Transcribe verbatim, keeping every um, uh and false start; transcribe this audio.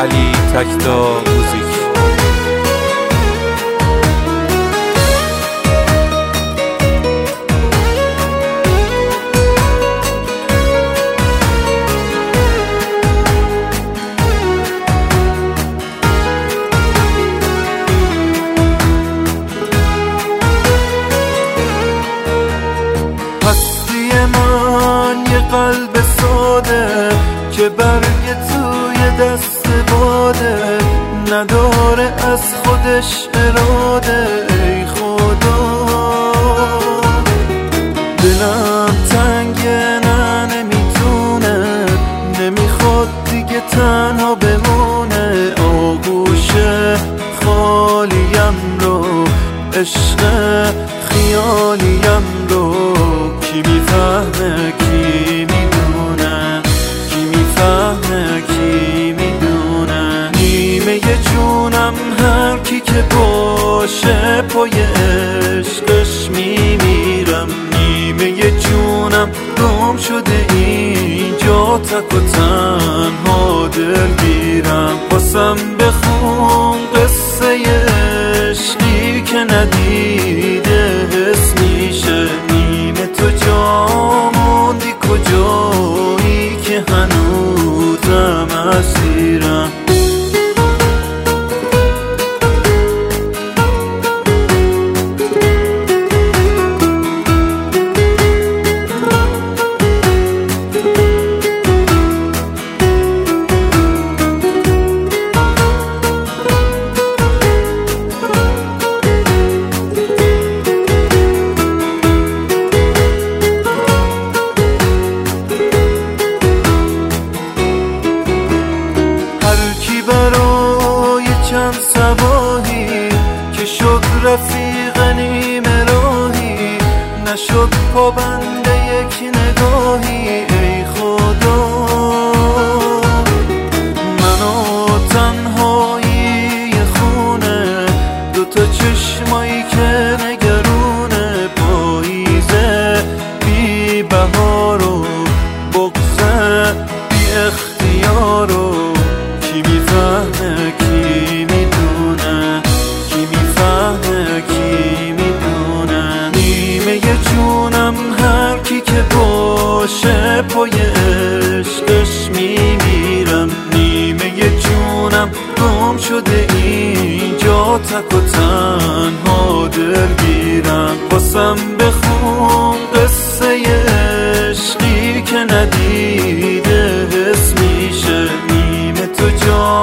علی تکتا موزیک. هستی من یه قلب ساده که برگ توی دست باده، نداره از خودش اراده. ای خدا دلم تنگه، نه نمیتونه، نمیخواد دیگه تنها بمونه. آغوش خالیم رو، عشق خیالیم رو کی میفهمه کی میدونه، کی میفهمه کی میدونه. نیمه جونم هر کی که باشه پای عشقش میمیرم. نیمه جونم گم شده اینجا، تک و تنها دلگیرم. باسم بخون قصه عشقی که ندیده حس میشه. نیمه تو جا موندی کجایی که هنوزم اسیرم. چند صباحی که شد رفیق نیمه راهی، نشد پابند یک نگاهی. ای خدا منو تنهایی خونه، دوتا چشمایی که نگرونه. پاییزه بی بهار و بغضه بی اختیار و کی میفهمه کی میدونه، کی میفهمه کی میدونه. نیمه جونم هر کی که باشه پای عشقش میمیرم. نیمه جونم گم شده اینجا، تک و تنها دلگیرم. باسم بخون قصه عشقی که ندیده حس میشه. نیمه تو جا